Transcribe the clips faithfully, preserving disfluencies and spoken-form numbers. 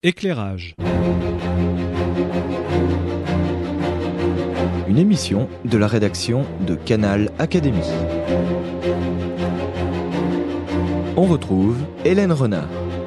Éclairage. Une émission de la rédaction de Canal Académie. On retrouve Hélène Renard.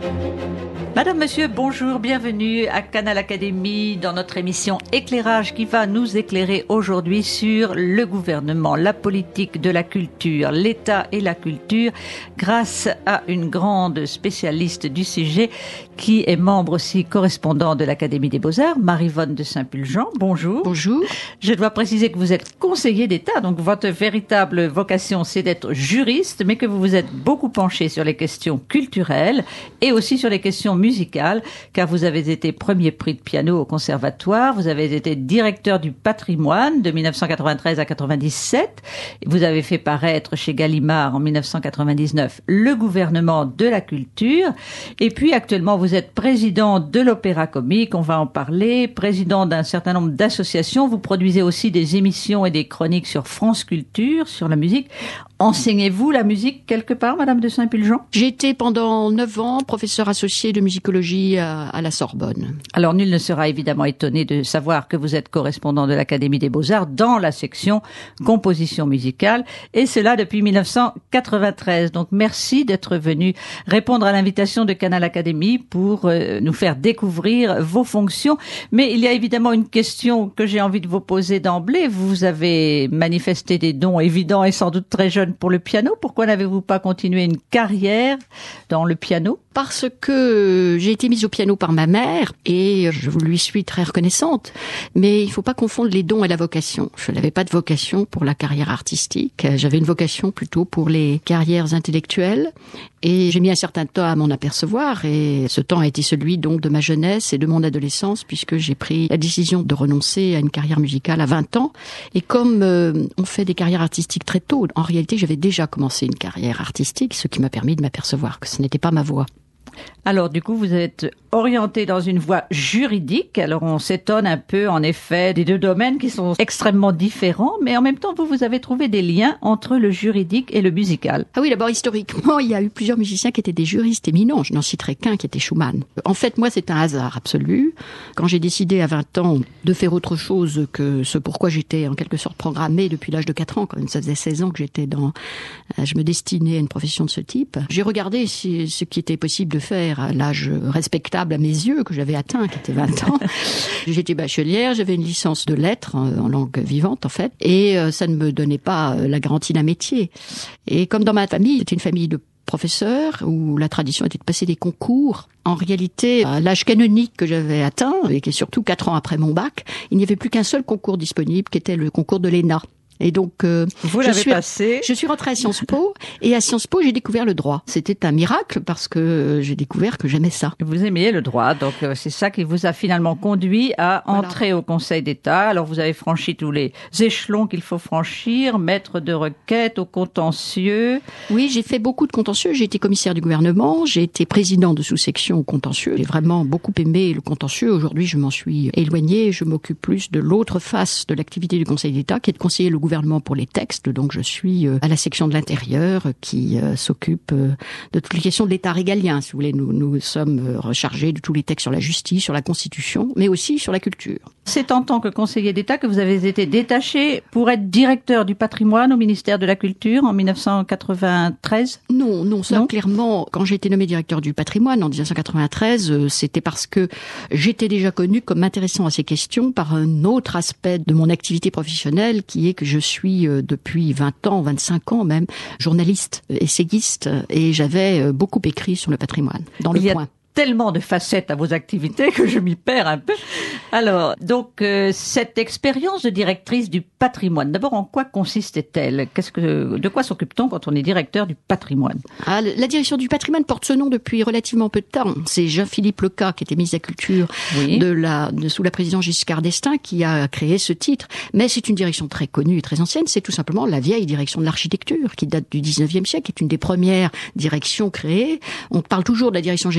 Madame, Monsieur, bonjour, bienvenue à Canal Académie dans notre émission Éclairage qui va nous éclairer aujourd'hui sur le gouvernement, la politique de la culture, l'État et la culture grâce à une grande spécialiste du sujet qui est membre aussi correspondant de l'Académie des Beaux-Arts, Marie-Vonne de Saint-Pulgent. Bonjour. Bonjour. Je dois préciser que vous êtes conseiller d'État, donc votre véritable vocation c'est d'être juriste, mais que vous vous êtes beaucoup penché sur les questions culturelles et aussi sur les questions musicale, car vous avez été premier prix de piano au conservatoire, vous avez été directeur du patrimoine de dix-neuf cent quatre-vingt-treize à quatre-vingt-dix-sept, vous avez fait paraître chez Gallimard en dix-neuf cent quatre-vingt-dix-neuf le gouvernement de la culture, et puis actuellement vous êtes président de l'Opéra Comique, on va en parler, président d'un certain nombre d'associations, vous produisez aussi des émissions et des chroniques sur France Culture, sur la musique. Enseignez-vous la musique quelque part, Madame de Saint-Pulgent ? J'ai été pendant neuf ans professeur associé de musicologie à, à la Sorbonne. Alors, nul ne sera évidemment étonné de savoir que vous êtes correspondant de l'Académie des Beaux-Arts dans la section composition musicale, et cela depuis dix-neuf cent quatre-vingt-treize. Donc, merci d'être venu répondre à l'invitation de Canal Académie pour euh, nous faire découvrir vos fonctions. Mais il y a évidemment une question que j'ai envie de vous poser d'emblée. Vous avez manifesté des dons évidents et sans doute très jeunes pour le piano. Pourquoi n'avez-vous pas continué une carrière dans le piano ? Parce que j'ai été mise au piano par ma mère et je lui suis très reconnaissante. Mais il ne faut pas confondre les dons et la vocation. Je n'avais pas de vocation pour la carrière artistique. J'avais une vocation plutôt pour les carrières intellectuelles. Et j'ai mis un certain temps à m'en apercevoir. Et ce temps a été celui donc de ma jeunesse et de mon adolescence, puisque j'ai pris la décision de renoncer à une carrière musicale à vingt ans. Et comme euh, on fait des carrières artistiques très tôt, en réalité j'avais déjà commencé une carrière artistique, ce qui m'a permis de m'apercevoir que ce n'était pas ma voie. Alors, du coup, vous êtes orienté dans une voie juridique. Alors, on s'étonne un peu, en effet, des deux domaines qui sont extrêmement différents, mais en même temps, vous, vous avez trouvé des liens entre le juridique et le musical. Ah oui, d'abord, historiquement, il y a eu plusieurs musiciens qui étaient des juristes éminents. Je n'en citerai qu'un qui était Schumann. En fait, moi, c'est un hasard absolu. Quand j'ai décidé à vingt ans de faire autre chose que ce pourquoi j'étais en quelque sorte programmée depuis l'âge de quatre ans, quand même ça faisait seize ans que j'étais dans, je me destinais à une profession de ce type, j'ai regardé si, ce qui était possible de faire à l'âge respectable à mes yeux que j'avais atteint, qui était vingt ans. J'étais bachelière, j'avais une licence de lettres en langue vivante en fait, et ça ne me donnait pas la garantie d'un métier. Et comme dans ma famille, c'était une famille de professeurs où la tradition était de passer des concours. En réalité, à l'âge canonique que j'avais atteint, et qui est surtout quatre ans après mon bac, il n'y avait plus qu'un seul concours disponible, qui était le concours de l'E N A. Et donc, euh, vous je l'avez suis, passé. Je suis rentrée à Sciences Po, et à Sciences Po, j'ai découvert le droit. C'était un miracle parce que j'ai découvert que j'aimais ça. Vous aimiez le droit, donc euh, c'est ça qui vous a finalement conduit à entrer voilà. au Conseil d'État. Alors, vous avez franchi tous les échelons qu'il faut franchir, maître de requête, au contentieux. Oui, j'ai fait beaucoup de contentieux. J'ai été commissaire du gouvernement, j'ai été président de sous-section au contentieux. J'ai vraiment beaucoup aimé le contentieux. Aujourd'hui, je m'en suis éloignée. Je m'occupe plus de l'autre face de l'activité du Conseil d'État, qui est de conseiller le gouvernement pour les textes, donc je suis à la section de l'intérieur qui s'occupe de toutes les questions de l'État régalien, si vous voulez. Nous, nous sommes rechargés de tous les textes sur la justice, sur la Constitution, mais aussi sur la culture. C'est en tant que conseiller d'État que vous avez été détaché pour être directeur du patrimoine au ministère de la Culture en dix-neuf cent quatre-vingt-treize ? Non, non, ça non clairement, quand j'ai été nommé directeur du patrimoine en dix-neuf cent quatre-vingt-treize, c'était parce que j'étais déjà connu comme m'intéressant à ces questions par un autre aspect de mon activité professionnelle, qui est que je suis depuis vingt ans, vingt-cinq ans même, journaliste, essayiste, et j'avais beaucoup écrit sur le patrimoine, dans Le Point. Tellement de facettes à vos activités que je m'y perds un peu. Alors, donc, euh, cette expérience de directrice du patrimoine, d'abord, en quoi consistait-elle ? Qu'est-ce que, de quoi s'occupe-t-on quand on est directeur du patrimoine ? Ah, la direction du patrimoine porte ce nom depuis relativement peu de temps. C'est Jean-Philippe Lecat, qui était ministre de la Culture oui. de la, de, sous la présidence Giscard d'Estaing, qui a créé ce titre. Mais c'est une direction très connue et très ancienne. C'est tout simplement la vieille direction de l'architecture, qui date du dix-neuvième siècle, qui est une des premières directions créées. On parle toujours de la direction générale des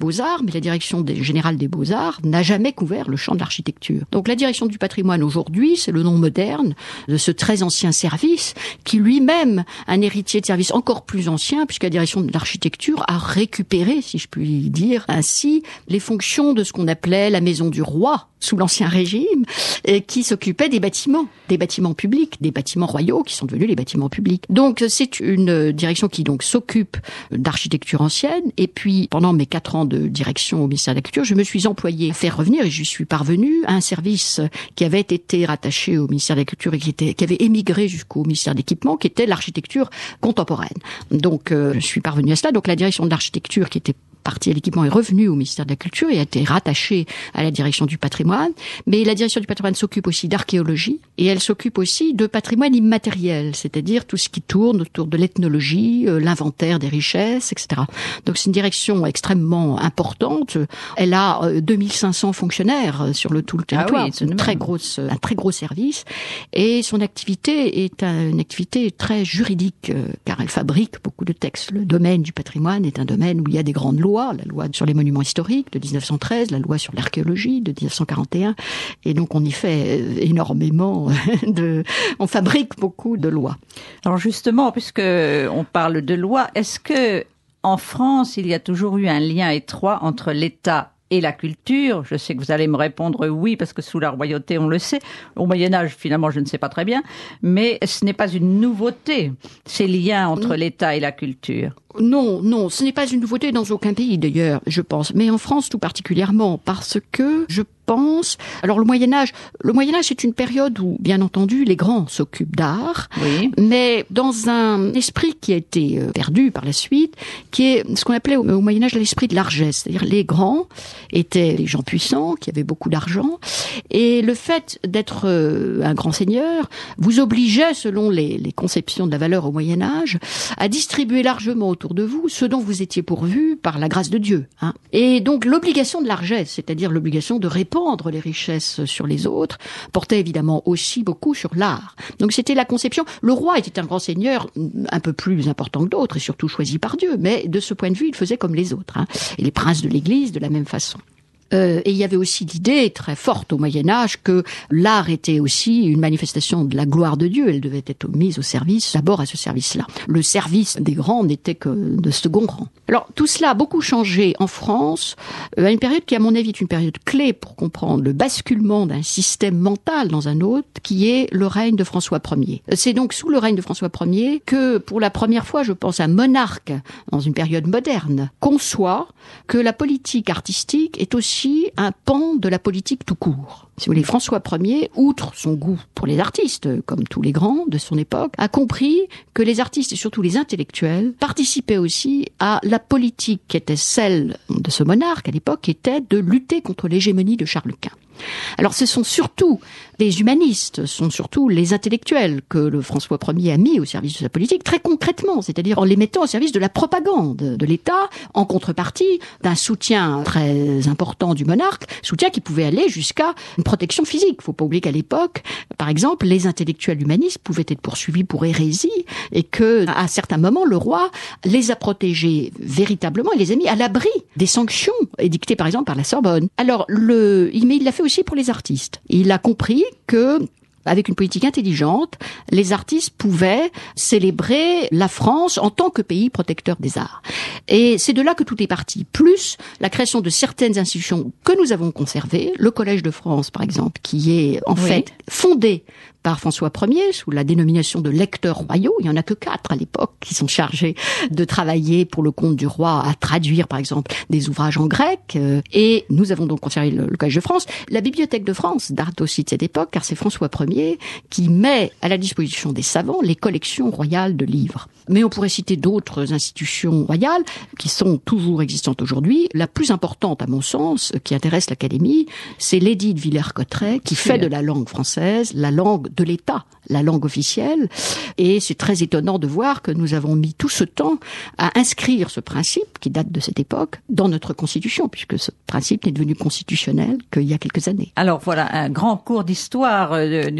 Beaux-Arts, mais la direction des, générale des Beaux-Arts n'a jamais couvert le champ de l'architecture. Donc la direction du patrimoine aujourd'hui, c'est le nom moderne de ce très ancien service qui lui-même, un héritier de service encore plus ancien, puisque la direction de l'architecture a récupéré, si je puis dire ainsi, les fonctions de ce qu'on appelait la maison du roi sous l'Ancien Régime, et qui s'occupait des bâtiments, des bâtiments publics, des bâtiments royaux qui sont devenus les bâtiments publics. Donc c'est une direction qui donc s'occupe d'architecture ancienne, et puis pendant mes quatre ans de direction au ministère de la Culture, je me suis employée à faire revenir, et j'y suis parvenue, à un service qui avait été rattaché au ministère de la Culture et qui, était, qui avait émigré jusqu'au ministère de l'Équipement, qui était l'architecture contemporaine. Donc euh, je suis parvenue à cela. Donc la direction de l'architecture qui était partie à l'équipement est revenue au ministère de la Culture et a été rattachée à la direction du patrimoine. Mais la direction du patrimoine s'occupe aussi d'archéologie et elle s'occupe aussi de patrimoine immatériel, c'est-à-dire tout ce qui tourne autour de l'ethnologie, euh, l'inventaire des richesses, et cetera. Donc c'est une direction extrêmement importante. Elle a euh, deux mille cinq cents fonctionnaires sur le tout le territoire. Ah oui, c'est une très grosse, un très gros service. Et son activité est une activité très juridique, euh, car elle fabrique beaucoup de textes. Le domaine du patrimoine est un domaine où il y a des grandes lois. La loi sur les monuments historiques de dix-neuf cent treize, la loi sur l'archéologie de dix-neuf cent quarante et un. Et donc on y fait énormément de... On fabrique beaucoup de lois. Alors justement, puisque on parle de lois, est-ce que en France, il y a toujours eu un lien étroit entre l'État et la culture? Je sais que vous allez me répondre oui, parce que sous la royauté, on le sait. Au Moyen-Âge, finalement, je ne sais pas très bien. Mais ce n'est pas une nouveauté, ces liens entre l'État et la culture. Non, non, ce n'est pas une nouveauté dans aucun pays d'ailleurs, je pense, mais en France tout particulièrement, parce que je pense... Alors le Moyen-Âge, le Moyen-Âge c'est une période où, bien entendu, les grands s'occupent d'art, oui. Mais dans un esprit qui a été perdu par la suite, qui est ce qu'on appelait au Moyen-Âge l'esprit de largesse, c'est-à-dire les grands étaient les gens puissants, qui avaient beaucoup d'argent, et le fait d'être un grand seigneur vous obligeait, selon les, les conceptions de la valeur au Moyen-Âge, à distribuer largement autour de vous ce dont vous étiez pourvu par la grâce de Dieu. Hein. Et donc l'obligation de largesse, c'est-à-dire l'obligation de répandre les richesses sur les autres, portait évidemment aussi beaucoup sur l'art. Donc c'était la conception. Le roi était un grand seigneur un peu plus important que d'autres et surtout choisi par Dieu, mais de ce point de vue, il faisait comme les autres. Hein. Et les princes de l'Église de la même façon. Euh, et il y avait aussi l'idée très forte au Moyen-Âge que l'art était aussi une manifestation de la gloire de Dieu. Elle devait être mise au service, d'abord à ce service-là. Le service des grands n'était que de second rang. Alors tout cela a beaucoup changé en France, euh, à une période qui à mon avis est une période clé pour comprendre le basculement d'un système mental dans un autre, qui est le règne de François Ier. C'est donc sous le règne de François Ier que pour la première fois, je pense, un monarque, dans une période moderne, conçoit que la politique artistique est aussi un pan de la politique tout court. Si vous voulez, François Ier, outre son goût pour les artistes, comme tous les grands de son époque, a compris que les artistes et surtout les intellectuels participaient aussi à la politique qui était celle de ce monarque à l'époque, qui était de lutter contre l'hégémonie de Charles Quint. Alors ce sont surtout les humanistes, ce sont surtout les intellectuels que le François Ier a mis au service de sa politique, très concrètement, c'est-à-dire en les mettant au service de la propagande de l'État, en contrepartie d'un soutien très important du monarque, soutien qui pouvait aller jusqu'à une protection physique. Il ne faut pas oublier qu'à l'époque, par exemple, les intellectuels humanistes pouvaient être poursuivis pour hérésie et que, à certains moments, le roi les a protégés véritablement et les a mis à l'abri des sanctions édictées, par exemple, par la Sorbonne. Alors, le, mais il l'a fait aussi pour les artistes. Il a compris que, avec une politique intelligente, les artistes pouvaient célébrer la France en tant que pays protecteur des arts. Et c'est de là que tout est parti. Plus la création de certaines institutions que nous avons conservées, le Collège de France, par exemple, qui est en oui. fait fondé par François Ier, sous la dénomination de lecteurs royaux. Il n'y en a que quatre à l'époque qui sont chargés de travailler pour le compte du roi à traduire, par exemple, des ouvrages en grec. Et nous avons donc conservé le, le Collège de France. La Bibliothèque de France date aussi de cette époque, car c'est François Ier qui met à la disposition des savants les collections royales de livres. Mais on pourrait citer d'autres institutions royales qui sont toujours existantes aujourd'hui. La plus importante, à mon sens, qui intéresse l'Académie, c'est l'édit de Villers-Cotterêts, qui fait de la langue française la langue de l'État, la langue officielle. Et c'est très étonnant de voir que nous avons mis tout ce temps à inscrire ce principe, qui date de cette époque, dans notre Constitution, puisque ce principe n'est devenu constitutionnel qu'il y a quelques années. Alors voilà, un grand cours d'histoire euh, du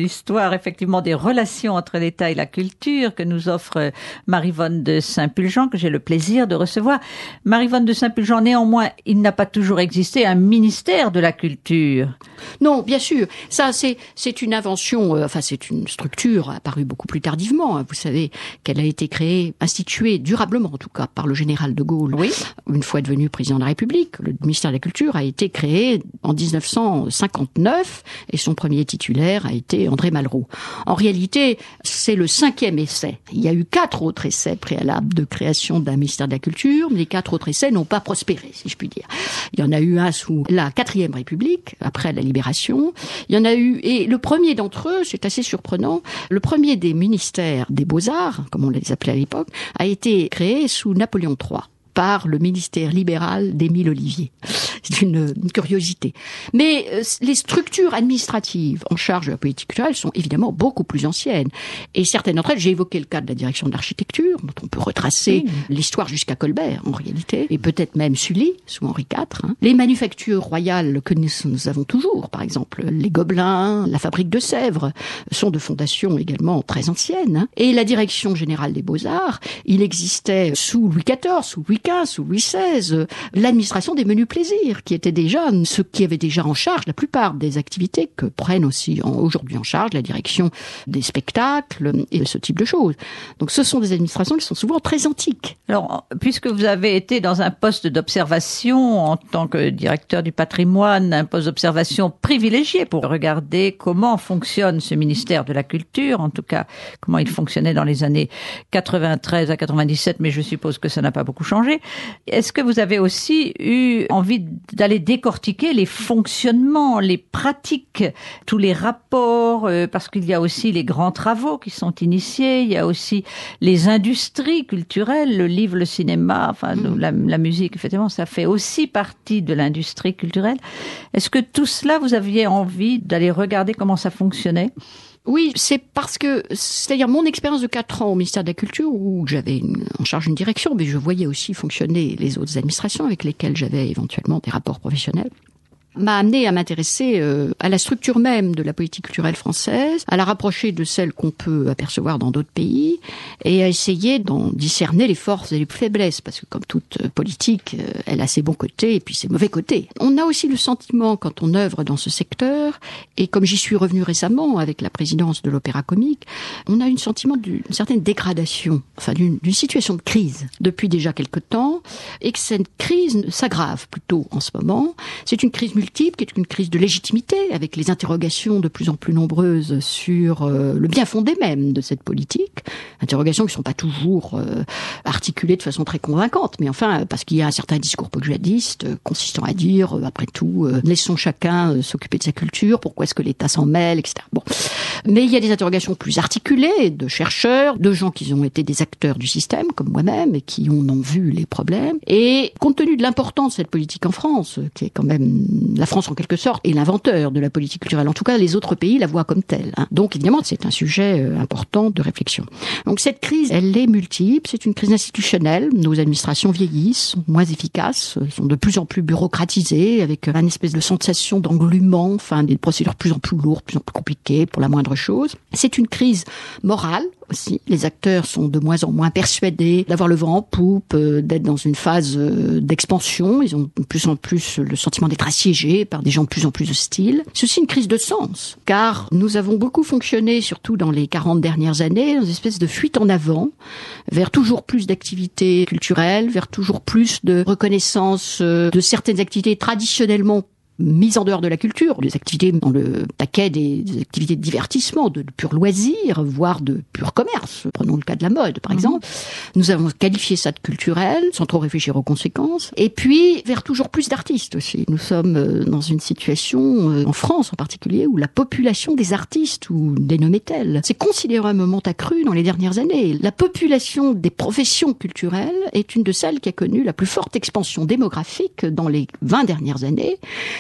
l'histoire, effectivement, des relations entre l'État et la culture que nous offre Maryvonne de Saint-Pulgent, que j'ai le plaisir de recevoir. Maryvonne de Saint-Pulgent, néanmoins, il n'a pas toujours existé un ministère de la culture. Non, bien sûr. Ça, c'est, c'est une invention, euh, enfin, c'est une structure apparue beaucoup plus tardivement. Vous savez qu'elle a été créée, instituée durablement, en tout cas, par le général de Gaulle. Oui. Une fois devenu président de la République, le ministère de la Culture a été créé en dix-neuf cent cinquante-neuf et son premier titulaire a été André Malraux. En réalité, c'est le cinquième essai. Il y a eu quatre autres essais préalables de création d'un ministère de la Culture, mais les quatre autres essais n'ont pas prospéré, si je puis dire. Il y en a eu un sous la quatrième République, après la Libération. Il y en a eu, et le premier d'entre eux, c'est assez surprenant, le premier des ministères des Beaux-Arts, comme on les appelait à l'époque, a été créé sous Napoléon trois. Par le ministère libéral d'Émile Ollivier. C'est une, une curiosité. Mais euh, les structures administratives en charge de la politique culturelle sont évidemment beaucoup plus anciennes. Et certaines d'entre elles, j'ai évoqué le cas de la direction de l'architecture, dont on peut retracer mmh. l'histoire jusqu'à Colbert, en réalité, et peut-être même Sully, sous Henri quatre. Hein. Les manufactures royales que nous, nous avons toujours, par exemple, les Gobelins, la fabrique de Sèvres, sont de fondations également très anciennes. Hein. Et la direction générale des Beaux-Arts, il existait sous Louis quatorze, sous Louis sous Louis seize, l'administration des menus plaisirs, qui était déjà ceux qui avaient déjà en charge la plupart des activités que prennent aussi en, aujourd'hui en charge la direction des spectacles et ce type de choses. Donc ce sont des administrations qui sont souvent très antiques. Alors, puisque vous avez été dans un poste d'observation en tant que directeur du patrimoine, un poste d'observation privilégié pour regarder comment fonctionne ce ministère de la Culture, en tout cas comment il fonctionnait dans les années quatre-vingt-treize à quatre-vingt-dix-sept, mais je suppose que ça n'a pas beaucoup changé. Est-ce que vous avez aussi eu envie d'aller décortiquer les fonctionnements, les pratiques, tous les rapports, euh, parce qu'il y a aussi les grands travaux qui sont initiés, il y a aussi les industries culturelles, le livre, le cinéma, enfin mmh. la, la musique, effectivement, ça fait aussi partie de l'industrie culturelle. Est-ce que tout cela, vous aviez envie d'aller regarder comment ça fonctionnait ? Oui, c'est parce que, c'est-à-dire mon expérience de quatre ans au ministère de la Culture, où j'avais une, en charge une direction, mais je voyais aussi fonctionner les autres administrations avec lesquelles j'avais éventuellement des rapports professionnels, m'a amené à m'intéresser euh, à la structure même de la politique culturelle française, à la rapprocher de celle qu'on peut apercevoir dans d'autres pays, et à essayer d'en discerner les forces et les faiblesses, parce que comme toute politique, euh, elle a ses bons côtés et puis ses mauvais côtés. On a aussi le sentiment, quand on œuvre dans ce secteur, et comme j'y suis revenu récemment avec la présidence de l'Opéra Comique, on a un sentiment d'une certaine dégradation, enfin d'une, d'une situation de crise depuis déjà quelque temps, et que cette crise s'aggrave plutôt en ce moment. C'est une crise multiple, qui est une crise de légitimité, avec les interrogations de plus en plus nombreuses sur euh, le bien fondé même de cette politique. Interrogations qui ne sont pas toujours euh, articulées de façon très convaincante, mais enfin, parce qu'il y a un certain discours poujadiste euh, consistant à dire, euh, après tout, euh, laissons chacun euh, s'occuper de sa culture, pourquoi est-ce que l'État s'en mêle, et cetera. Bon. Mais il y a des interrogations plus articulées de chercheurs, de gens qui ont été des acteurs du système, comme moi-même, et qui en ont vu les problèmes. Et compte tenu de l'importance de cette politique en France, qui est quand même la France, en quelque sorte, est l'inventeur de la politique culturelle. En tout cas, les autres pays la voient comme telle. Hein. Donc, évidemment, c'est un sujet euh, important de réflexion. Donc, cette crise, elle est multiple. C'est une crise institutionnelle. Nos administrations vieillissent, sont moins efficaces, sont de plus en plus bureaucratisées, avec une espèce de sensation d'englument, enfin, des procédures de plus en plus lourdes, de plus en plus compliquées pour la moindre chose. C'est une crise morale aussi. Les acteurs sont de moins en moins persuadés d'avoir le vent en poupe, euh, d'être dans une phase euh, d'expansion. Ils ont de plus en plus le sentiment d'être assiégés par des gens de plus en plus hostiles. C'est aussi une crise de sens, car nous avons beaucoup fonctionné, surtout dans les quarante dernières années, dans une espèce de fuite en avant, vers toujours plus d'activités culturelles, vers toujours plus de reconnaissance euh, de certaines activités traditionnellement mise en dehors de la culture, des activités dans le paquet des, des activités de divertissement, de, de pur loisir, voire de pur commerce. Prenons le cas de la mode, par mmh. exemple. Nous avons qualifié ça de culturel, sans trop réfléchir aux conséquences. Et puis, vers toujours plus d'artistes aussi. Nous sommes dans une situation, en France en particulier, où la population des artistes, ou dénommée telle, s'est considérablement accrue dans les dernières années. La population des professions culturelles est une de celles qui a connu la plus forte expansion démographique dans les vingt dernières années.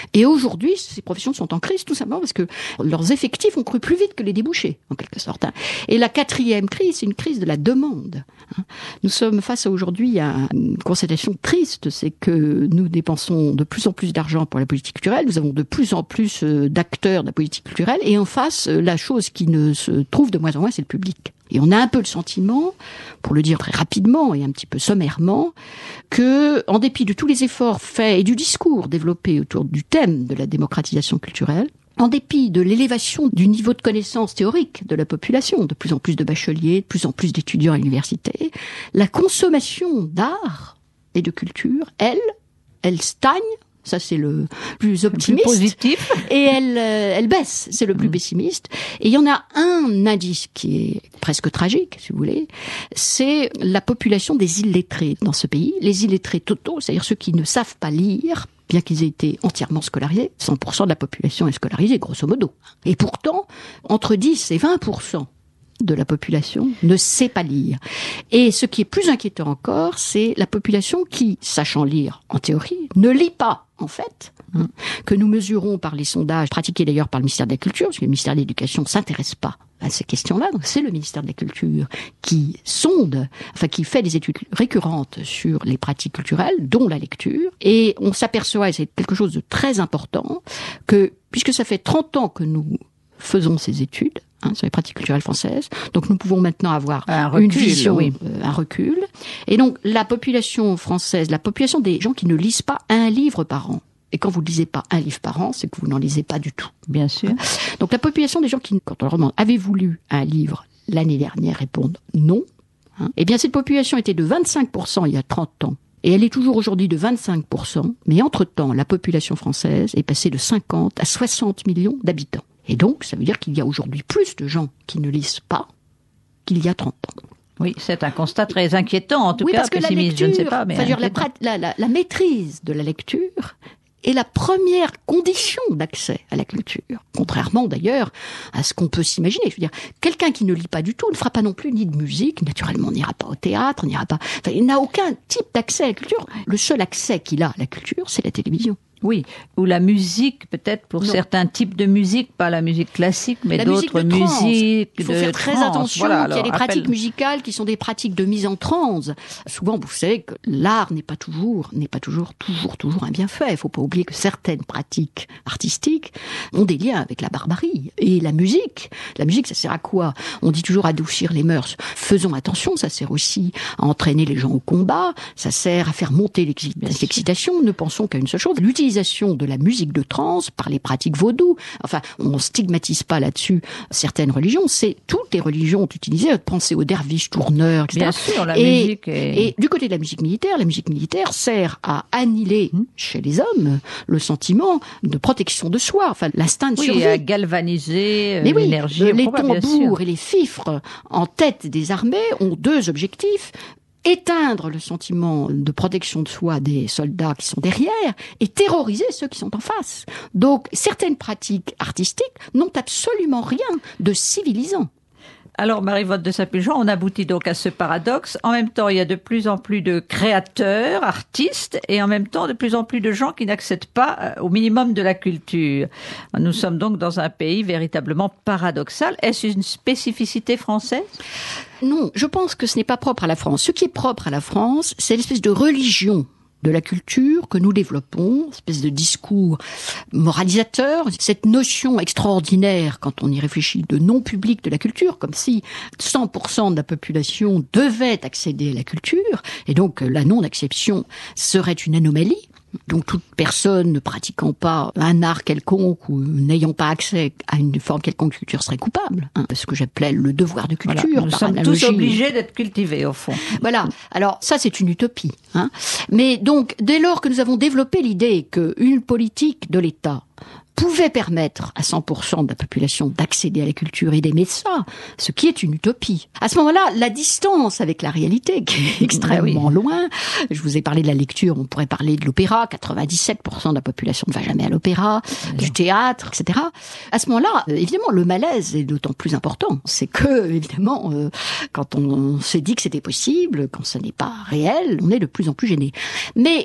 Et aujourd'hui, ces professions sont en crise tout simplement parce que leurs effectifs ont cru plus vite que les débouchés, en quelque sorte. Et la quatrième crise, c'est une crise de la demande. Nous sommes face à aujourd'hui à une constatation triste, c'est que nous dépensons de plus en plus d'argent pour la politique culturelle, nous avons de plus en plus d'acteurs de la politique culturelle, et en face, la chose qui ne se trouve de moins en moins, c'est le public. Et on a un peu le sentiment, pour le dire très rapidement et un petit peu sommairement, que, en dépit de tous les efforts faits et du discours développé autour du thème de la démocratisation culturelle, en dépit de l'élévation du niveau de connaissance théorique de la population, de plus en plus de bacheliers, de plus en plus d'étudiants à l'université, la consommation d'art et de culture, elle, elle stagne. Ça, c'est le plus optimiste. Le plus positif. Et elle, euh, elle baisse. C'est le plus mmh. pessimiste. Et il y en a un indice qui est presque tragique, si vous voulez. C'est la population des illettrés dans ce pays. Les illettrés totaux, c'est-à-dire ceux qui ne savent pas lire, bien qu'ils aient été entièrement scolarisés. cent pour cent de la population est scolarisée, grosso modo. Et pourtant, entre dix et vingt pour cent de la population ne sait pas lire. Et ce qui est plus inquiétant encore, c'est la population qui, sachant lire en théorie, ne lit pas, en fait, hein, que nous mesurons par les sondages, pratiqués d'ailleurs par le ministère de la Culture, parce que le ministère de l'Éducation ne s'intéresse pas à ces questions-là, donc c'est le ministère de la Culture qui sonde, enfin qui fait des études récurrentes sur les pratiques culturelles, dont la lecture, et on s'aperçoit, et c'est quelque chose de très important, que puisque ça fait trente ans que nous faisons ces études, hein, sur les pratiques culturelles françaises. Donc nous pouvons maintenant avoir un recul, une vision, oui. euh, un recul. Et donc la population française, la population des gens qui ne lisent pas un livre par an. Et quand vous ne lisez pas un livre par an, c'est que vous n'en lisez pas du tout. Bien sûr. Donc la population des gens qui, quand on leur demande, avez-vous lu un livre l'année dernière, répondent non. Hein, eh bien cette population était de vingt-cinq pour cent il y a trente ans. Et elle est toujours aujourd'hui de vingt-cinq pour cent. Mais entre-temps, la population française est passée de cinquante à soixante millions d'habitants. Et donc, ça veut dire qu'il y a aujourd'hui plus de gens qui ne lisent pas qu'il y a trente ans. Oui, c'est un constat très inquiétant, en tout oui, cas, parce que la pessimiste, lecture, je ne sais pas. Mais dire, la, la, la, la maîtrise de la lecture est la première condition d'accès à la culture. Contrairement d'ailleurs à ce qu'on peut s'imaginer. Je veux dire, quelqu'un qui ne lit pas du tout ne fera pas non plus ni de musique, naturellement, n'ira pas au théâtre, n'ira pas... Enfin, il n'a aucun type d'accès à la culture. Le seul accès qu'il a à la culture, c'est la télévision. Oui, ou la musique, peut-être pour non. certains types de musique, pas la musique classique, mais la d'autres musique de musiques. Il faut de faire très trance. attention Voilà, qu'il y a des rappelle... pratiques musicales qui sont des pratiques de mise en transe. Souvent, vous savez que l'art n'est pas toujours, n'est pas toujours, toujours, toujours un bienfait. Il faut pas oublier que certaines pratiques artistiques ont des liens avec la barbarie. Et la musique, la musique, ça sert à quoi? On dit toujours adoucir les mœurs. Faisons attention, ça sert aussi à entraîner les gens au combat, ça sert à faire monter l'excitation. Ne pensons qu'à une seule chose, l'utilisation de la musique de trance par les pratiques vaudou. Enfin, on stigmatise pas là-dessus certaines religions. C'est toutes les religions ont utilisé. Pensez aux derviches tourneurs, et cetera. Bien sûr, la et, musique. Est... Et du côté de la musique militaire, la musique militaire sert à annihiler mmh. chez les hommes le sentiment de protection de soi, enfin l'instinct de oui, survie. Oui, à galvaniser Mais oui, l'énergie. Les probable, tambours et les fifres en tête des armées ont deux objectifs. Éteindre le sentiment de protection de soi des soldats qui sont derrière et terroriser ceux qui sont en face. Donc, certaines pratiques artistiques n'ont absolument rien de civilisant. Alors, Marie-Vote de Saint-Pulgent, on aboutit donc à ce paradoxe. En même temps, il y a de plus en plus de créateurs, artistes, et en même temps, de plus en plus de gens qui n'accèdent pas au minimum de la culture. Nous sommes donc dans un pays véritablement paradoxal. Est-ce une spécificité française ? Non, je pense que ce n'est pas propre à la France. Ce qui est propre à la France, c'est l'espèce de religion de la culture que nous développons, espèce de discours moralisateur, cette notion extraordinaire, quand on y réfléchit, de non-public de la culture, comme si cent pour cent de la population devait accéder à la culture, et donc la non-acception serait une anomalie. Donc toute personne ne pratiquant pas un art quelconque ou n'ayant pas accès à une forme quelconque de culture serait coupable. Hein, ce que j'appelais le devoir de culture. Voilà, nous par sommes analogie. tous obligés d'être cultivés au fond. Voilà. Alors ça c'est une utopie. Hein. Mais donc dès lors que nous avons développé l'idée qu'une politique de l'État pouvait permettre à cent pour cent de la population d'accéder à la culture et d'aimer ça, ce qui est une utopie. À ce moment-là, la distance avec la réalité, qui est extrêmement oui. loin, je vous ai parlé de la lecture, on pourrait parler de l'opéra, quatre-vingt-dix-sept pour cent de la population ne va jamais à l'opéra, oui. du théâtre, et cetera. À ce moment-là, évidemment, le malaise est d'autant plus important. C'est que, évidemment, euh, quand on s'est dit que c'était possible, quand ce n'est pas réel, on est de plus en plus gêné. Mais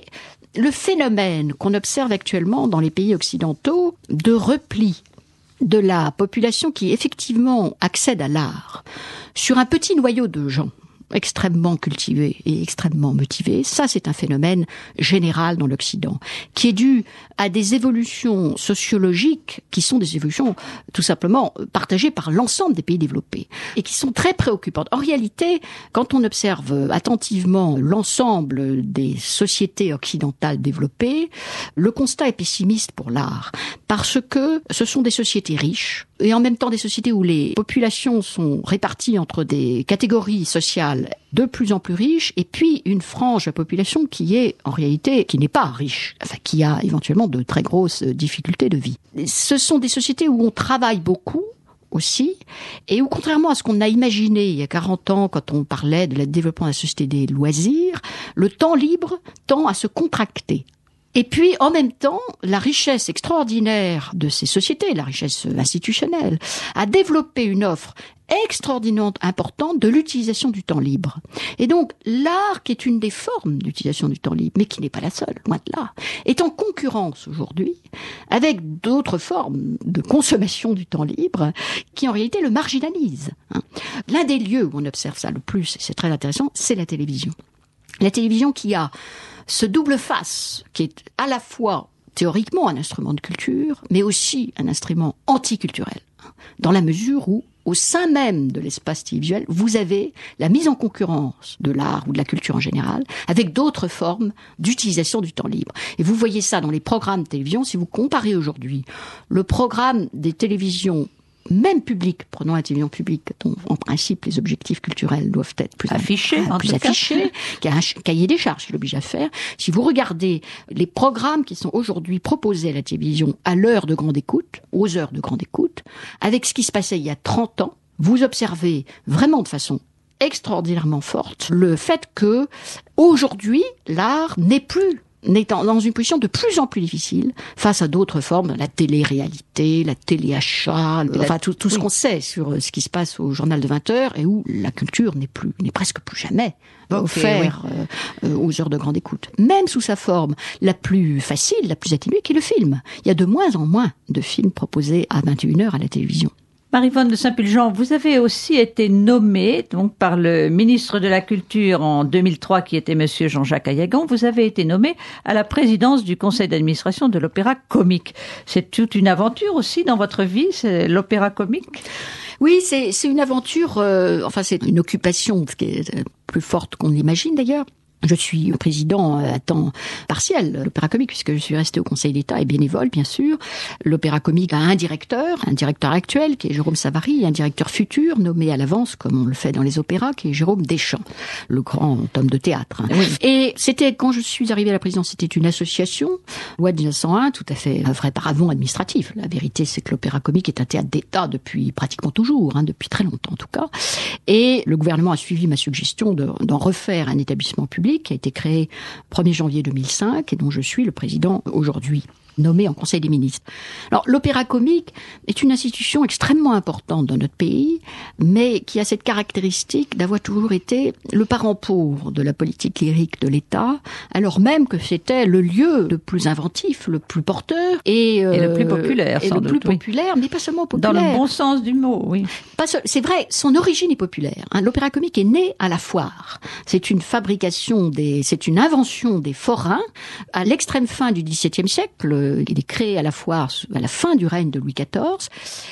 le phénomène qu'on observe actuellement dans les pays occidentaux de repli de la population qui effectivement accède à l'art sur un petit noyau de gens extrêmement cultivés et extrêmement motivés, ça c'est un phénomène général dans l'Occident, qui est dû à des évolutions sociologiques qui sont des évolutions tout simplement partagées par l'ensemble des pays développés et qui sont très préoccupantes. En réalité, quand on observe attentivement l'ensemble des sociétés occidentales développées, le constat est pessimiste pour l'art, parce que ce sont des sociétés riches et en même temps des sociétés où les populations sont réparties entre des catégories sociales de plus en plus riches, et puis une frange de population qui est, en réalité, qui n'est pas riche, enfin, qui a éventuellement de très grosses difficultés de vie. Ce sont des sociétés où on travaille beaucoup, aussi, et où, contrairement à ce qu'on a imaginé il y a quarante ans, quand on parlait de la développement de la société des loisirs, le temps libre tend à se contracter. Et puis, en même temps, la richesse extraordinaire de ces sociétés, la richesse institutionnelle, a développé une offre extraordinairement importante de l'utilisation du temps libre. Et donc, l'art, qui est une des formes d'utilisation du temps libre, mais qui n'est pas la seule, loin de là, est en concurrence aujourd'hui avec d'autres formes de consommation du temps libre qui, en réalité, le marginalisent. L'un des lieux où on observe ça le plus, et c'est très intéressant, c'est la télévision. La télévision qui a ce double face, qui est à la fois théoriquement un instrument de culture, mais aussi un instrument anticulturel, dans la mesure où, au sein même de l'espace télévisuel, vous avez la mise en concurrence de l'art ou de la culture en général, avec d'autres formes d'utilisation du temps libre. Et vous voyez ça dans les programmes de télévision. Si vous comparez aujourd'hui le programme des télévisions même public, prenons la télévision publique, dont en principe les objectifs culturels doivent être plus affichés, euh, plus affichés, qui a un cahier des charges qui l'oblige à faire. Si vous regardez les programmes qui sont aujourd'hui proposés à la télévision à l'heure de grande écoute, aux heures de grande écoute, avec ce qui se passait il y a trente ans, vous observez vraiment de façon extraordinairement forte le fait que aujourd'hui l'art n'est plus n'est dans une position de plus en plus difficile face à d'autres formes, la télé-réalité, la télé-achat, le, enfin tout, tout ce oui. qu'on sait sur ce qui se passe au journal de vingt heures et où la culture n'est plus, n'est presque plus jamais okay, offerte oui. euh, aux heures de grande écoute. Même sous sa forme la plus facile, la plus atténuée, qui est le film. Il y a de moins en moins de films proposés à vingt et une heures à la télévision. Marie-Vonne de Saint-Pulgent, vous avez aussi été nommée donc par le ministre de la Culture en deux mille trois, qui était monsieur Jean-Jacques Ayagan. Vous avez été nommée à la présidence du conseil d'administration de l'Opéra Comique. C'est toute une aventure aussi dans votre vie, c'est l'Opéra Comique? Oui, c'est, c'est une aventure, euh, enfin c'est une occupation qui est plus forte qu'on l'imagine d'ailleurs. Je suis président à temps partiel de l'Opéra Comique, puisque je suis resté au Conseil d'État et bénévole, bien sûr. L'Opéra Comique a un directeur, un directeur actuel, qui est Jérôme Savary, et un directeur futur, nommé à l'avance, comme on le fait dans les opéras, qui est Jérôme Deschamps, le grand homme de théâtre. Oui. Et c'était, quand je suis arrivée à la présidence, c'était une association, loi de mille neuf cent un, tout à fait un vrai paravent administratif. La vérité, c'est que l'Opéra Comique est un théâtre d'État depuis pratiquement toujours, hein, depuis très longtemps en tout cas. Et le gouvernement a suivi ma suggestion de, d'en refaire un établissement public, qui a été créé premier janvier deux mille cinq et dont je suis le président aujourd'hui, nommé en Conseil des ministres. Alors, l'Opéra Comique est une institution extrêmement importante dans notre pays, mais qui a cette caractéristique d'avoir toujours été le parent pauvre de la politique lyrique de l'État, alors même que c'était le lieu le plus inventif, le plus porteur et, euh, et le plus populaire, et sans le doute, plus oui. populaire, mais pas seulement populaire. Dans le bon sens du mot, oui. Pas seul, c'est vrai, son origine est populaire. Hein. L'Opéra Comique est né à la foire. C'est une fabrication des, c'est une invention des forains à l'extrême fin du dix-septième siècle. Il est créé à la foire à la fin du règne de Louis quatorze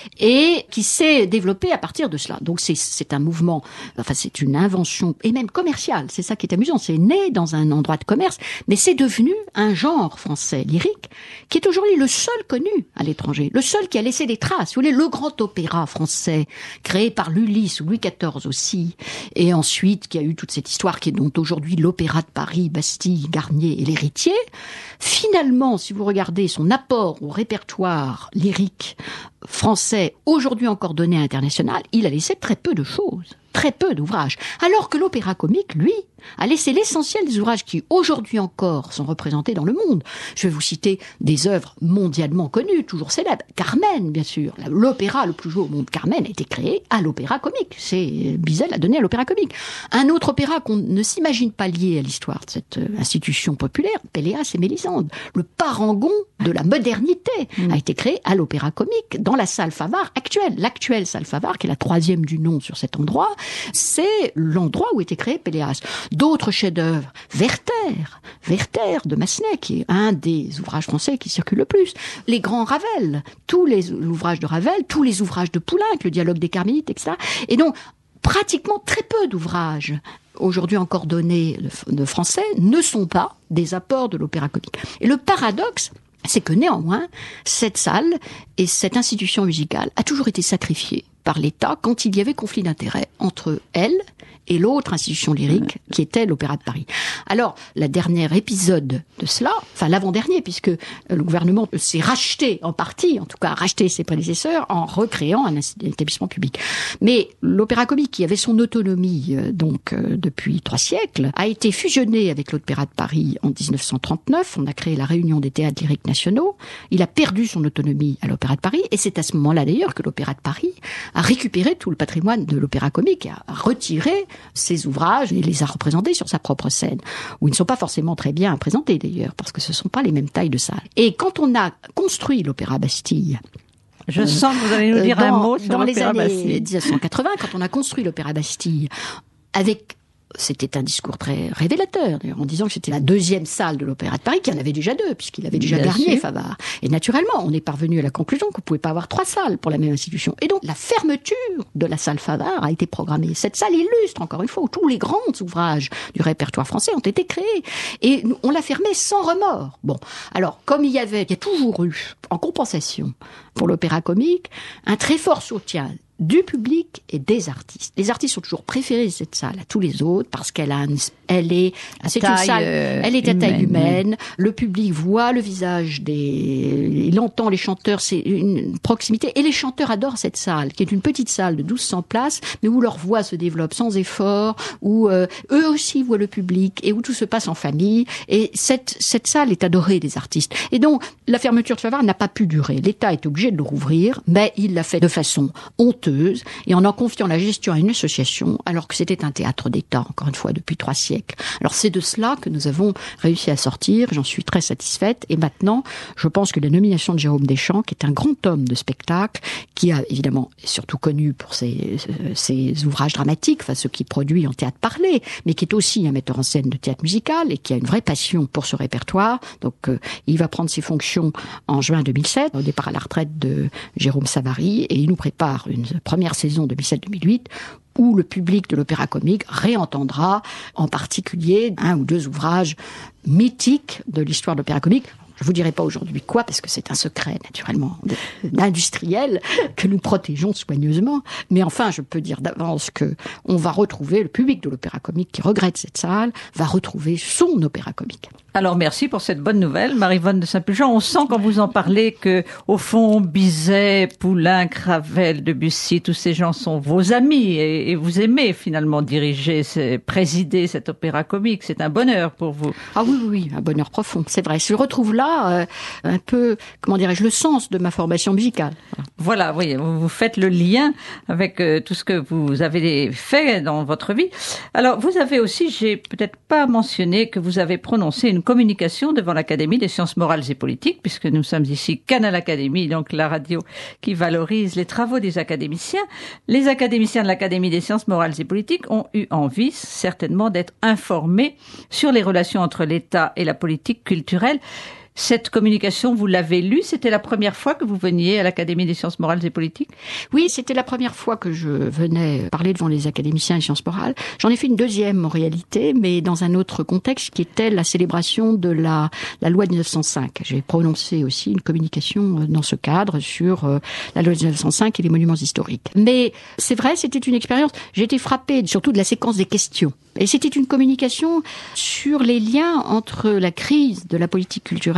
et qui s'est développé à partir de cela. Donc c'est, c'est un mouvement, enfin c'est une invention et même commerciale. C'est ça qui est amusant. C'est né dans un endroit de commerce, mais c'est devenu un genre français lyrique qui est aujourd'hui le seul connu à l'étranger, le seul qui a laissé des traces. Vous voyez, le grand opéra français créé par Lully sous Louis quatorze aussi, et ensuite qui a eu toute cette histoire qui est dont aujourd'hui l'Opéra de Paris, Bastille, Garnier et l'Héritier. Finalement, si vous regardez son apport au répertoire lyrique français, aujourd'hui encore donné à l'international, il a laissé très peu de choses. très peu d'ouvrages. Alors que l'opéra comique, lui, a laissé l'essentiel des ouvrages qui, aujourd'hui encore, sont représentés dans le monde. Je vais vous citer des œuvres mondialement connues, toujours célèbres. Carmen, bien sûr. L'opéra le plus joué au monde, Carmen, a été créé à l'opéra comique. C'est Bizet l'a donné à l'opéra comique. Un autre opéra qu'on ne s'imagine pas lié à l'histoire de cette institution populaire, Péléas et Mélisande, le parangon de la modernité, mmh. a été créé à l'opéra comique, dans la salle Favart actuelle. L'actuelle salle Favart, qui est la troisième du nom sur cet endroit, c'est l'endroit où était créé Péléas. D'autres chefs-d'œuvre, Werther, Werther de Massenet, qui est un des ouvrages français qui circule le plus. Les grands Ravel, tous les ouvrages de Ravel, tous les ouvrages de Poulenc, le dialogue des Carmélites, et cetera. Et donc, pratiquement très peu d'ouvrages, aujourd'hui encore donnés de français, ne sont pas des apports de l'opéra comique. Et le paradoxe, c'est que néanmoins, cette salle et cette institution musicale a toujours été sacrifiée par l'État quand il y avait conflit d'intérêts entre elle et l'autre institution lyrique qui était l'Opéra de Paris. Alors, la dernière épisode de cela, enfin l'avant-dernier, puisque le gouvernement s'est racheté en partie, en tout cas racheté ses prédécesseurs, en recréant un établissement public. Mais l'Opéra comique, qui avait son autonomie euh, donc euh, depuis trois siècles, a été fusionné avec l'Opéra de Paris en dix-neuf cent trente-neuf. On a créé la Réunion des théâtres lyriques nationaux. Il a perdu son autonomie à l'Opéra de Paris, et c'est à ce moment-là d'ailleurs que l'Opéra de Paris a récupéré tout le patrimoine de l'Opéra comique et a retiré ses ouvrages et les a représentés sur sa propre scène, où ils ne sont pas forcément très bien présentés d'ailleurs, parce que ce ne sont pas les mêmes tailles de salles. Et quand on a construit l'Opéra Bastille, je euh, sens que vous allez nous dire dans, un mot sur dans l'Opéra les années Bastille. dix-neuf cent quatre-vingts, quand on a construit l'Opéra Bastille, avec c'était un discours très révélateur, d'ailleurs, en disant que c'était la deuxième salle de l'Opéra de Paris, qu'il y en avait déjà deux, puisqu'il avait déjà gagné Favart. Et naturellement, on est parvenu à la conclusion qu'on ne pouvait pas avoir trois salles pour la même institution. Et donc, la fermeture de la salle Favart a été programmée. Cette salle illustre, encore une fois, où tous les grands ouvrages du répertoire français ont été créés. Et on l'a fermée sans remords. Bon. Alors, comme il y avait, il y a toujours eu, en compensation pour l'opéra comique, un très fort soutien du public et des artistes. Les artistes ont toujours préféré cette salle à tous les autres parce qu'elle a, un, elle est, c'est une salle, euh, elle est à taille humaine. Oui. Le public voit le visage des, il entend les chanteurs, c'est une proximité. Et les chanteurs adorent cette salle, qui est une petite salle de douze cents places, mais où leur voix se développe sans effort, où euh, eux aussi voient le public et où tout se passe en famille. Et cette cette salle est adorée des artistes. Et donc la fermeture de Favart n'a pas pu durer. L'État est obligé de le rouvrir, mais il l'a fait de façon honteuse et en en confiant la gestion à une association, alors que c'était un théâtre d'État, encore une fois, depuis trois siècles. Alors c'est de cela que nous avons réussi à sortir, j'en suis très satisfaite, et maintenant, je pense que la nomination de Jérôme Deschamps, qui est un grand homme de spectacle, qui a évidemment, surtout connu pour ses, ses ouvrages dramatiques, enfin ceux qu'il produit en théâtre parlé, mais qui est aussi un metteur en scène de théâtre musical, et qui a une vraie passion pour ce répertoire, donc euh, il va prendre ses fonctions en juin deux mille sept, au départ à la retraite de Jérôme Savary, et il nous prépare une première saison deux mille sept deux mille huit, où le public de l'opéra comique réentendra en particulier un ou deux ouvrages mythiques de l'histoire de l'opéra comique. Je vous dirai pas aujourd'hui quoi, parce que c'est un secret, naturellement, d'industriel, que nous protégeons soigneusement. Mais enfin, je peux dire d'avance que on va retrouver, le public de l'opéra comique qui regrette cette salle, va retrouver son opéra comique. Alors merci pour cette bonne nouvelle, Marie-Vonne de Saint-Pulgent. On sent quand vous en parlez que, au fond, Bizet, Poulenc, Ravel, Debussy, tous ces gens sont vos amis et, et vous aimez finalement diriger, présider cet opéra comique. C'est un bonheur pour vous. Ah oui, oui, oui, un bonheur profond, c'est vrai. Je retrouve là euh, un peu, comment dirais-je, le sens de ma formation musicale. Voilà, oui, vous faites le lien avec euh, tout ce que vous avez fait dans votre vie. Alors, vous avez aussi, j'ai peut-être pas mentionné que vous avez prononcé une communication devant l'Académie des sciences morales et politiques, puisque nous sommes ici Canal Académie, donc la radio qui valorise les travaux des académiciens. Les académiciens de l'Académie des sciences morales et politiques ont eu envie, certainement, d'être informés sur les relations entre l'État et la politique culturelle. Cette communication, vous l'avez lue, c'était la première fois que vous veniez à l'Académie des sciences morales et politiques? Oui, c'était la première fois que je venais parler devant les académiciens des sciences morales. J'en ai fait une deuxième en réalité, mais dans un autre contexte qui était la célébration de la, la loi de mille neuf cent cinq. J'ai prononcé aussi une communication dans ce cadre sur euh, la loi de mille neuf cent cinq et les monuments historiques. Mais c'est vrai, c'était une expérience, j'ai été frappée surtout de la séquence des questions. Et c'était une communication sur les liens entre la crise de la politique culturelle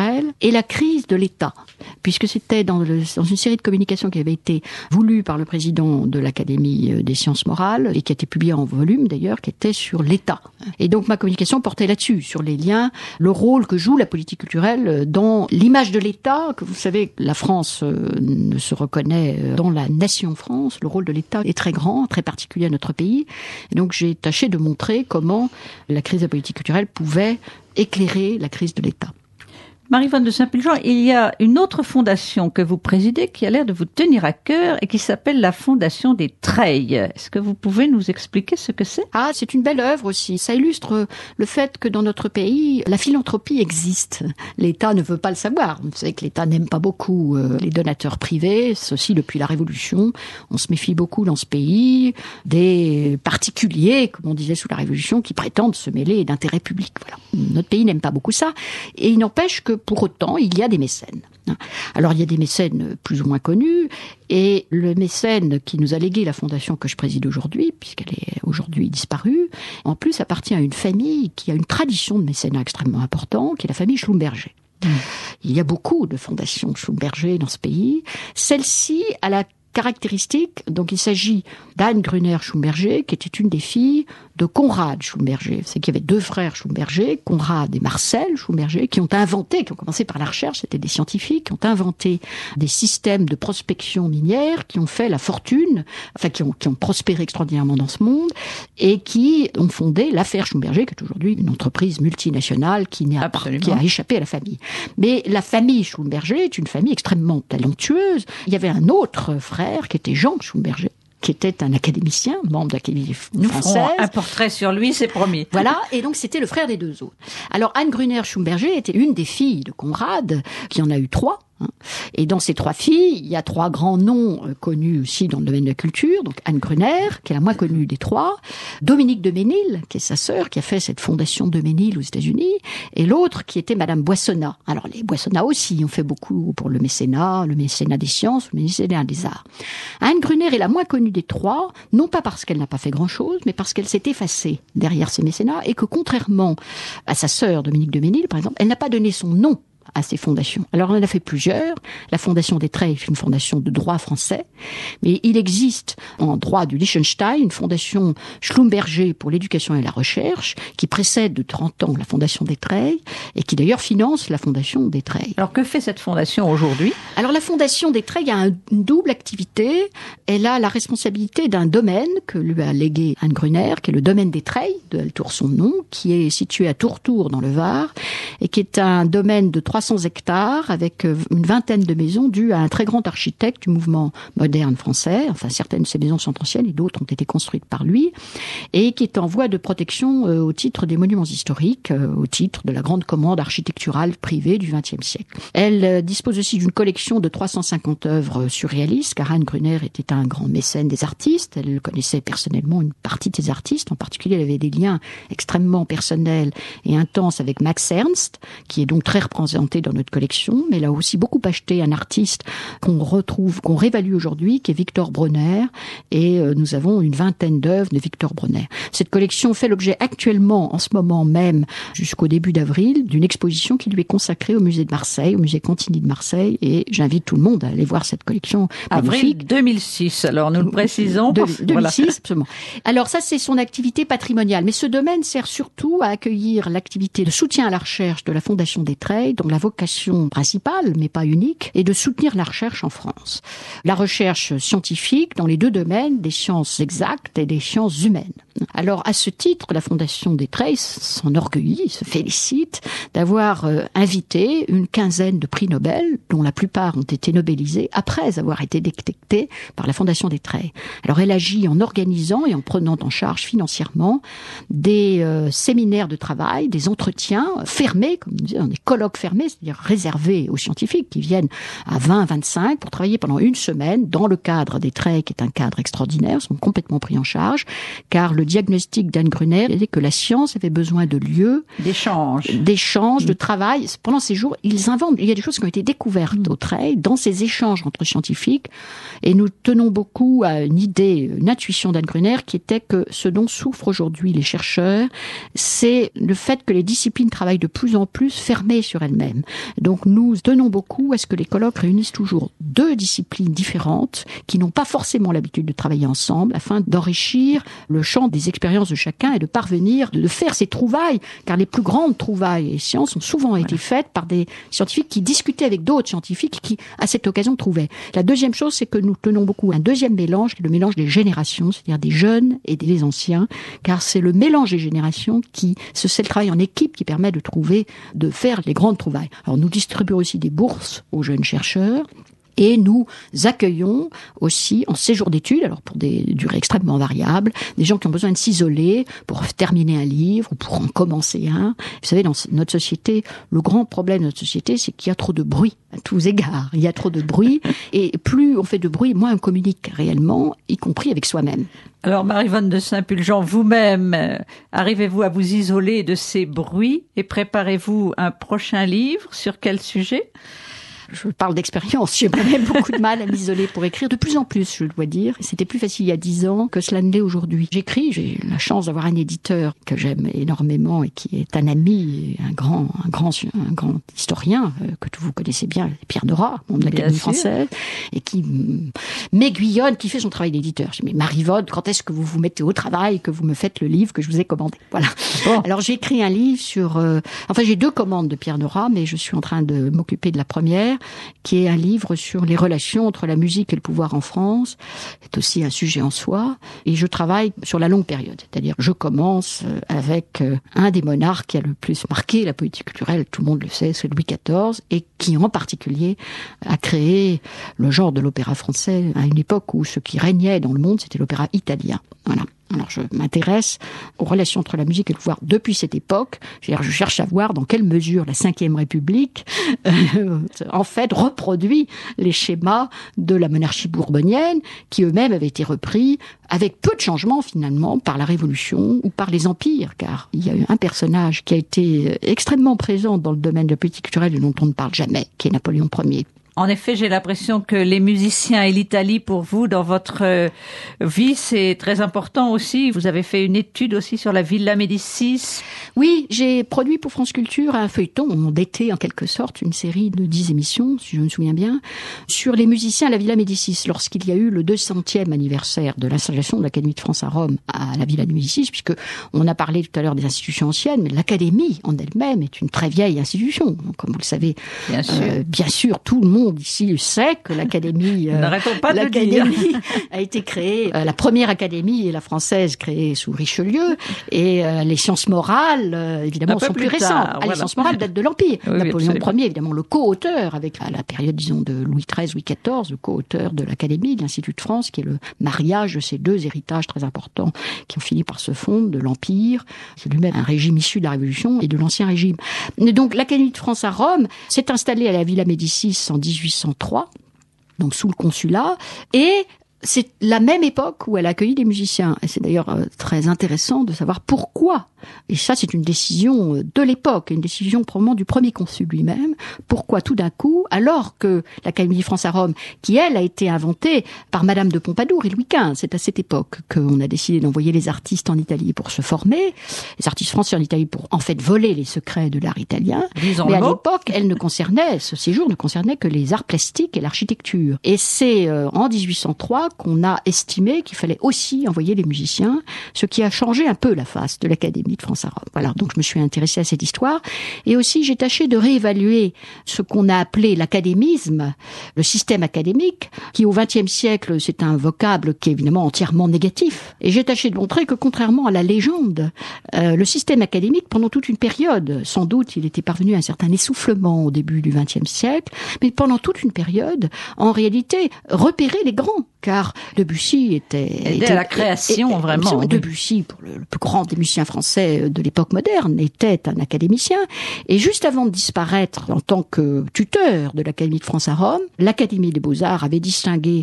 culturelle et la crise de l'État, puisque c'était dans, le, dans une série de communications qui avait été voulue par le président de l'Académie des sciences morales et qui a été publiée en volume d'ailleurs, qui était sur l'État. Et donc ma communication portait là-dessus, sur les liens, le rôle que joue la politique culturelle dans l'image de l'État, que vous savez, la France euh, ne se reconnaît dans la nation France, le rôle de l'État est très grand, très particulier à notre pays. Et donc j'ai tâché de montrer comment la crise de la politique culturelle pouvait éclairer la crise de l'État. Marie-Vonne de Saint-Pulgent, il y a une autre fondation que vous présidez qui a l'air de vous tenir à cœur et qui s'appelle la Fondation des Treilles. Est-ce que vous pouvez nous expliquer ce que c'est ? Ah, c'est une belle œuvre aussi. Ça illustre le fait que dans notre pays, la philanthropie existe. L'État ne veut pas le savoir. Vous savez que l'État n'aime pas beaucoup euh, les donateurs privés. Ceci depuis la Révolution. On se méfie beaucoup dans ce pays des particuliers, comme on disait sous la Révolution, qui prétendent se mêler d'intérêts publics. Voilà. Notre pays n'aime pas beaucoup ça. Et il n'empêche que pour autant, il y a des mécènes. Alors, il y a des mécènes plus ou moins connus, et le mécène qui nous a légué la fondation que je préside aujourd'hui, puisqu'elle est aujourd'hui disparue, en plus appartient à une famille qui a une tradition de mécénat extrêmement important, qui est la famille Schlumberger. Mmh. Il y a beaucoup de fondations Schlumberger dans ce pays. Celle-ci a la caractéristique, donc il s'agit d'Anne Gruner Schlumberger, qui était une des filles de Conrad Schlumberger. C'est qu'il y avait deux frères Schlumberger, Conrad et Marcel Schlumberger, qui ont inventé, qui ont commencé par la recherche, c'était des scientifiques, qui ont inventé des systèmes de prospection minière, qui ont fait la fortune, enfin qui ont, qui ont prospéré extraordinairement dans ce monde, et qui ont fondé l'affaire Schlumberger, qui est aujourd'hui une entreprise multinationale qui, n'a pas, qui a échappé à la famille. Mais la famille Schlumberger est une famille extrêmement talentueuse. Il y avait un autre frère qui était Jean Schlumberger, qui était un académicien, membre de l'Académie française. Nous ferons un portrait sur lui, c'est promis. Voilà, et donc c'était le frère des deux autres. Alors Anne Gruner Schlumberger était une des filles de Conrad, qui en a eu trois. Et dans ces trois filles, il y a trois grands noms euh, connus aussi dans le domaine de la culture. Donc Anne Gruner, qui est la moins connue des trois, Dominique de Ménil, qui est sa sœur, qui a fait cette fondation de Ménil aux États-Unis, et l'autre qui était Madame Boissonnat. Alors les Boissonnat aussi ont fait beaucoup pour le mécénat, le mécénat des sciences, le mécénat des arts. Anne Gruner est la moins connue des trois, non pas parce qu'elle n'a pas fait grand-chose, mais parce qu'elle s'est effacée derrière ces mécénats et que contrairement à sa sœur Dominique de Ménil, par exemple, elle n'a pas donné son nom à ces fondations. Alors on en a fait plusieurs. La Fondation des Treilles est une fondation de droit français, mais il existe en droit du Liechtenstein une fondation Schlumberger pour l'éducation et la recherche qui précède de trente ans la Fondation des Treilles et qui d'ailleurs finance la Fondation des Treilles. Alors que fait cette fondation aujourd'hui ? Alors la Fondation des Treilles a une double activité. Elle a la responsabilité d'un domaine que lui a légué Anne Gruner, qui est le domaine des Treilles, de elle tourne son nom, qui est situé à Tourtour dans le Var et qui est un domaine de trois cents hectares avec une vingtaine de maisons dues à un très grand architecte du mouvement moderne français. Enfin, certaines de ces maisons sont anciennes et d'autres ont été construites par lui et qui est en voie de protection euh, au titre des monuments historiques, euh, au titre de la grande commande architecturale privée du vingtième siècle. Elle euh, dispose aussi d'une collection de trois cent cinquante œuvres surréalistes, car Anne Gruner était un grand mécène des artistes. Elle connaissait personnellement une partie des artistes. En particulier, elle avait des liens extrêmement personnels et intenses avec Max Ernst, qui est donc très représenté dans notre collection, mais elle a aussi beaucoup acheté un artiste qu'on retrouve, qu'on réévalue aujourd'hui, qui est Victor Bronner, et euh, nous avons une vingtaine d'œuvres de Victor Bronner. Cette collection fait l'objet actuellement, en ce moment même, jusqu'au début d'avril, d'une exposition qui lui est consacrée au musée de Marseille, au musée Contigny de Marseille, et j'invite tout le monde à aller voir cette collection magnifique. Avril deux mille six, alors nous le précisons. De, deux mille six, voilà. Absolument. Alors ça, c'est son activité patrimoniale, mais ce domaine sert surtout à accueillir l'activité de soutien à la recherche de la Fondation des Treilles, dont la vocation principale, mais pas unique, est de soutenir la recherche en France. La recherche scientifique dans les deux domaines, des sciences exactes et des sciences humaines. Alors, à ce titre, la Fondation des Treilles s'enorgueillit, se félicite d'avoir euh, invité une quinzaine de prix Nobel, dont la plupart ont été nobelisés après avoir été détectés par la Fondation des Treilles. Alors, elle agit en organisant et en prenant en charge financièrement des euh, séminaires de travail, des entretiens fermés, comme on dit, des colloques fermés, c'est-à-dire réservés aux scientifiques qui viennent à vingt, vingt-cinq pour travailler pendant une semaine dans le cadre des Treilles, qui est un cadre extraordinaire, sont complètement pris en charge, car le diagnostic d'Anne Gruner était que la science avait besoin de lieux, d'échanges, d'échanges, de travail. Pendant ces jours, ils inventent. Il y a des choses qui ont été découvertes mmh. au Treilles dans ces échanges entre scientifiques, et nous tenons beaucoup à une idée, une intuition d'Anne Gruner, qui était que ce dont souffrent aujourd'hui les chercheurs, c'est le fait que les disciplines travaillent de plus en plus fermées sur elles-mêmes. même. Donc nous tenons beaucoup à ce que les colloques réunissent toujours deux disciplines différentes qui n'ont pas forcément l'habitude de travailler ensemble afin d'enrichir le champ des expériences de chacun et de parvenir, de faire ces trouvailles, car les plus grandes trouvailles et sciences ont souvent été faites par des scientifiques qui discutaient avec d'autres scientifiques qui, à cette occasion, trouvaient. La deuxième chose, c'est que nous tenons beaucoup à un deuxième mélange, qui est le mélange des générations, c'est-à-dire des jeunes et des anciens, car c'est le mélange des générations qui, c'est le travail en équipe qui permet de trouver, de faire les grandes trouvailles. Alors nous distribuons aussi des bourses aux jeunes chercheurs. Et nous accueillons aussi en séjour d'études, alors pour des durées extrêmement variables, des gens qui ont besoin de s'isoler pour terminer un livre ou pour en commencer un. Vous savez, dans notre société, le grand problème de notre société, c'est qu'il y a trop de bruit à tous égards. Il y a trop de bruit et plus on fait de bruit, moins on communique réellement, y compris avec soi-même. Alors Marie-Vonne de Saint-Pulgent, vous-même, euh, arrivez-vous à vous isoler de ces bruits et préparez-vous un prochain livre sur quel sujet ? Je parle d'expérience, j'ai moi-même beaucoup de mal à m'isoler pour écrire, de plus en plus, je dois dire. C'était plus facile il y a dix ans que cela ne l'est aujourd'hui. J'écris, j'ai la chance d'avoir un éditeur que j'aime énormément et qui est un ami, un grand, un grand, un grand historien euh, que vous connaissez bien, Pierre Nora, membre de l'Académie française, et qui m'aiguillonne, qui fait son travail d'éditeur. Je dis, mais Marie-Vonne, quand est-ce que vous vous mettez au travail, que vous me faites le livre que je vous ai commandé? Voilà. Bon. Alors j'ai écrit un livre sur, euh, enfin j'ai deux commandes de Pierre Nora, mais je suis en train de m'occuper de la première, qui est un livre sur les relations entre la musique et le pouvoir en France. C'est aussi un sujet en soi. Et je travaille sur la longue période. C'est-à-dire, je commence avec un des monarques qui a le plus marqué la politique culturelle, tout le monde le sait, c'est Louis quatorze, et qui en particulier a créé le genre de l'opéra français à une époque où ce qui régnait dans le monde, c'était l'opéra italien. Voilà. Alors je m'intéresse aux relations entre la musique et le pouvoir depuis cette époque. C'est-à-dire, je cherche à voir dans quelle mesure la Cinquième République, euh, en fait, reproduit les schémas de la monarchie bourbonienne, qui eux-mêmes avaient été repris avec peu de changements finalement par la Révolution ou par les empires, car il y a eu un personnage qui a été extrêmement présent dans le domaine de la politique culturelle et dont on ne parle jamais, qui est Napoléon Ier. En effet, j'ai l'impression que les musiciens et l'Italie, pour vous, dans votre vie, c'est très important aussi. Vous avez fait une étude aussi sur la Villa Médicis. Oui, j'ai produit pour France Culture un feuilleton d'été, en quelque sorte, une série de dix émissions, si je me souviens bien, sur les musiciens à la Villa Médicis, lorsqu'il y a eu le deux centième anniversaire de l'installation de l'Académie de France à Rome à la Villa Médicis, puisque on a parlé tout à l'heure des institutions anciennes, mais l'Académie en elle-même est une très vieille institution. Donc, comme vous le savez, bien sûr, euh, bien sûr tout le monde ici sait que l'Académie, euh, n'arrêtons pas de l'Académie le dire. a été créée, euh, la première Académie est la française créée sous Richelieu, et euh, les sciences morales, euh, évidemment, sont plus, plus récentes. Ah, voilà. Les sciences morales datent de l'Empire. Oui, Napoléon Ier, évidemment, le co-auteur, avec à la période, disons, de Louis treize, Louis quatorze, le co-auteur de l'Académie, de l'Institut de France, qui est le mariage de ces deux héritages très importants qui ont fini par se fondre, de l'Empire, c'est lui-même un régime issu de la Révolution, et de l'Ancien Régime. Et donc, l'Académie de France à Rome s'est installée à la Villa Médicis en dix-huit cent trois, donc sous le consulat, et c'est la même époque où elle a accueilli des musiciens. Et c'est d'ailleurs euh, très intéressant de savoir pourquoi. Et ça, c'est une décision de l'époque, une décision probablement du premier consul lui-même. Pourquoi tout d'un coup, alors que l'Académie de France à Rome, qui elle a été inventée par Madame de Pompadour et Louis quinze, c'est à cette époque qu'on a décidé d'envoyer les artistes en Italie pour se former, les artistes français en Italie pour en fait voler les secrets de l'art italien. Disons Mais à le mot. l'époque, elle ne concernait, ce séjour ne concernait que les arts plastiques et l'architecture. Et c'est euh, en dix-huit cent trois qu'on a estimé qu'il fallait aussi envoyer les musiciens, ce qui a changé un peu la face de l'Académie de France à Rome. Voilà, donc je me suis intéressée à cette histoire. Et aussi, j'ai tâché de réévaluer ce qu'on a appelé l'académisme, le système académique, qui au vingtième siècle, c'est un vocable qui est évidemment entièrement négatif. Et j'ai tâché de montrer que, contrairement à la légende, euh, le système académique, pendant toute une période, sans doute il était parvenu à un certain essoufflement au début du vingtième siècle, mais pendant toute une période, en réalité, repérait les grands. Car Debussy était... était à la création, et, et, vraiment. Debussy, pour le, le plus grand des musiciens français de l'époque moderne, était un académicien. Et juste avant de disparaître en tant que tuteur de l'Académie de France à Rome, l'Académie des Beaux-Arts avait distingué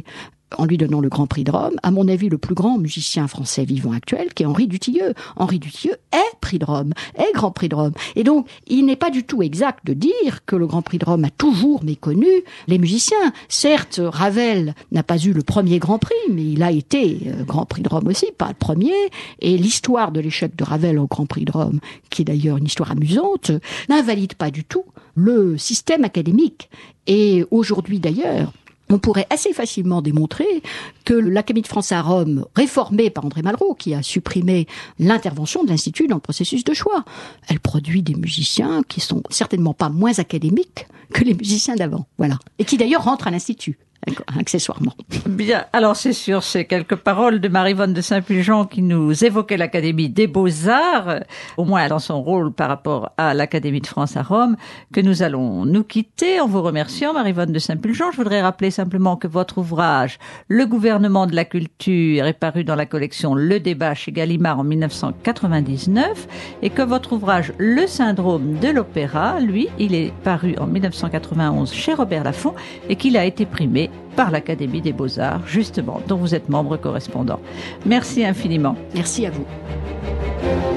en lui donnant le Grand Prix de Rome, à mon avis, le plus grand musicien français vivant actuel, qui est Henri Dutilleux. Henri Dutilleux est Prix de Rome, est Grand Prix de Rome. Et donc, il n'est pas du tout exact de dire que le Grand Prix de Rome a toujours méconnu les musiciens. Certes, Ravel n'a pas eu le premier Grand Prix, mais il a été euh, Grand Prix de Rome aussi, pas le premier. Et l'histoire de l'échec de Ravel au Grand Prix de Rome, qui est d'ailleurs une histoire amusante, n'invalide pas du tout le système académique. Et aujourd'hui d'ailleurs, on pourrait assez facilement démontrer que l'Académie de France à Rome, réformée par André Malraux, qui a supprimé l'intervention de l'Institut dans le processus de choix, elle produit des musiciens qui sont certainement pas moins académiques que les musiciens d'avant, voilà. Et qui d'ailleurs rentrent à l'Institut, accessoirement. Bien, alors c'est sur ces quelques paroles de Marie-Vonne de Saint-Pulgent qui nous évoquait l'Académie des Beaux-Arts, au moins dans son rôle par rapport à l'Académie de France à Rome, que nous allons nous quitter en vous remerciant, Marie-Vonne de Saint-Pulgent. Je voudrais rappeler simplement que votre ouvrage, Le gouvernement de la culture, est paru dans la collection Le Débat chez Gallimard en mille neuf cent quatre-vingt-dix-neuf et que votre ouvrage Le syndrome de l'opéra, lui, il est paru en mille neuf cent quatre-vingt-onze chez Robert Laffont et qu'il a été primé par l'Académie des Beaux-Arts, justement, dont vous êtes membre correspondant. Merci infiniment. Merci à vous.